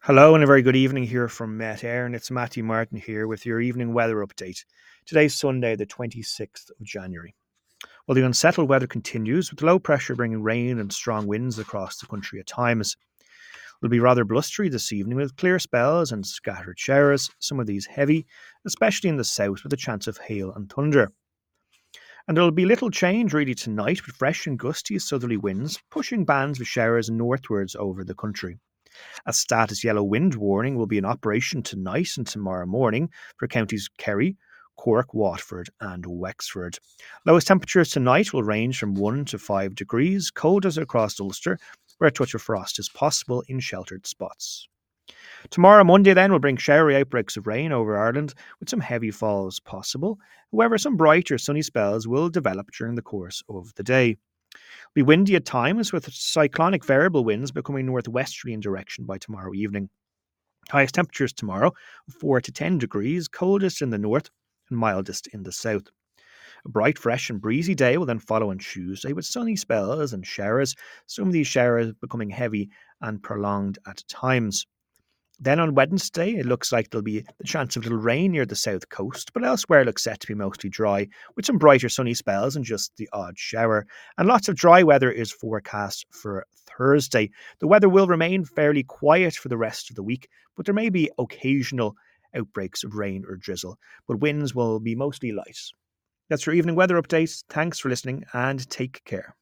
Hello and a very good evening here from Met Air, and it's Matthew Martin here with your evening weather update. Today's Sunday, the 26th of January. Well, the unsettled weather continues, with low pressure bringing rain and strong winds across the country at times. It'll be rather blustery this evening with clear spells and scattered showers, some of these heavy, especially in the south with a chance of hail and thunder. And there'll be little change really tonight with fresh and gusty southerly winds pushing bands of showers northwards over the country. A status yellow wind warning will be in operation tonight and tomorrow morning for counties Kerry, Cork, Watford, and Wexford. Lowest temperatures tonight will range from 1 to 5 degrees, coldest across Ulster, where a touch of frost is possible in sheltered spots. Tomorrow, Monday, then, will bring showery outbreaks of rain over Ireland with some heavy falls possible. However, some brighter sunny spells will develop during the course of the day. Be windy at times, with cyclonic variable winds becoming northwesterly in direction by tomorrow evening. Highest temperatures tomorrow 4 to 10 degrees, coldest in the north and mildest in the south. A bright, fresh, and breezy day will then follow on Tuesday with sunny spells and showers, some of these showers becoming heavy and prolonged at times. Then on Wednesday, it looks like there'll be the chance of little rain near the south coast, but elsewhere it looks set to be mostly dry, with some brighter sunny spells and just the odd shower. And lots of dry weather is forecast for Thursday. The weather will remain fairly quiet for the rest of the week, but there may be occasional outbreaks of rain or drizzle, but winds will be mostly light. That's your evening weather update. Thanks for listening and take care.